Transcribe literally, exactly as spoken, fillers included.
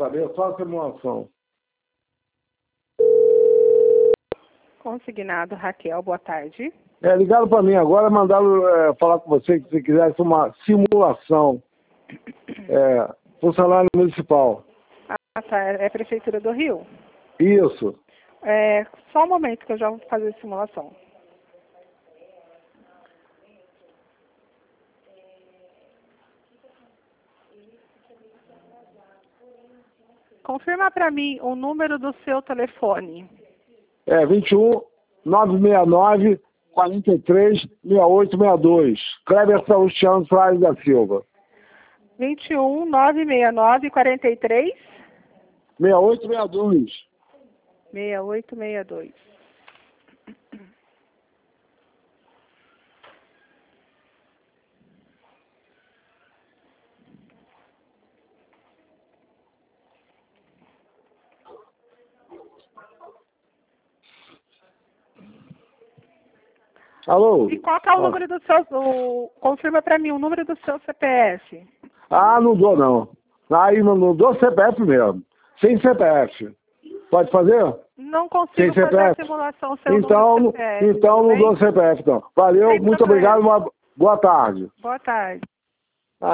saber só a simulação. Consignado Raquel, boa tarde. É, ligaram para mim agora, mandaram é, falar com você que se quisesse uma simulação. É, funcionário municipal. Ah, tá. É a Prefeitura do Rio? Isso. É, só um momento que eu já vou fazer a simulação. Confirma para mim o número do seu telefone. É, vinte e um, novecentos e sessenta e nove, quarenta e três, sessenta e oito sessenta e dois. Kleber Salustiano Soares da Silva. vinte e um, novecentos e sessenta e nove, quarenta e três? sessenta e oito sessenta e dois. sessenta e oito sessenta e dois. Alô? E qual que é o Ah. número do seu... O, confirma para mim o número do seu C P F. Ah, não dou não. Aí não, não dou C P F mesmo. Sem C P F. Pode fazer? Não Sem consigo fazer C P F? a simulação sem Então, o número do C P F. então tudo não bem? dou C P F então. Valeu, Sem muito problema. obrigado, uma boa tarde. Boa tarde.